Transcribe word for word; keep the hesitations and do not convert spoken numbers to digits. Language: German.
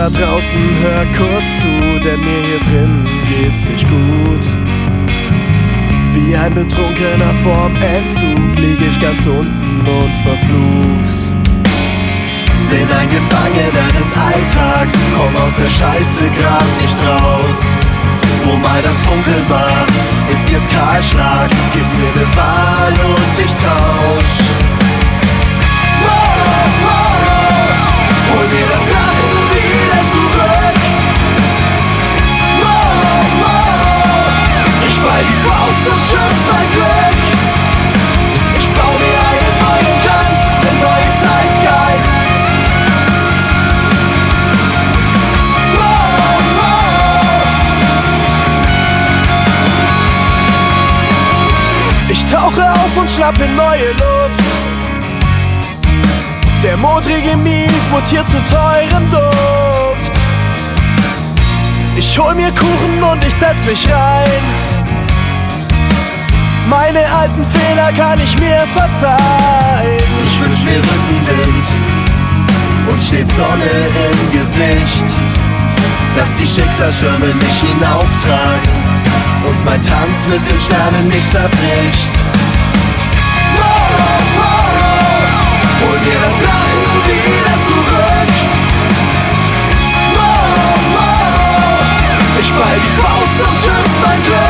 da draußen, hör kurz zu, denn mir hier drin geht's nicht gut. Wie ein Betrunkener vorm Entzug lieg ich ganz unten und verfluch's. Bin ein Gefangener des Alltags, komm aus der Scheiße grad nicht raus. Wo mal das Funkeln war, ist jetzt Kahlschlag. Gib mir ne Wahl und ich tausch. Hol mir das Lachen wieder zurück. Ich ball die Faust und schütz mein Glück. Ich bau mir einen neuen Glanz, einen neuen Zeitgeist. Ich tauche auf und schnapp in neue Luft. Der modrige Mief mutiert zu teurem Duft. Ich hol mir Kuchen und ich setz mich rein. Meine alten Fehler kann ich mir verzeihen. Ich wünsch mir Rückenwind und steht Sonne im Gesicht, dass die Schicksalsstürme mich hinauftragen und mein Tanz mit den Sternen nicht zerbricht. Hol mir das Lachen wieder zurück. Ich ball die Faust und schütz mein Glück.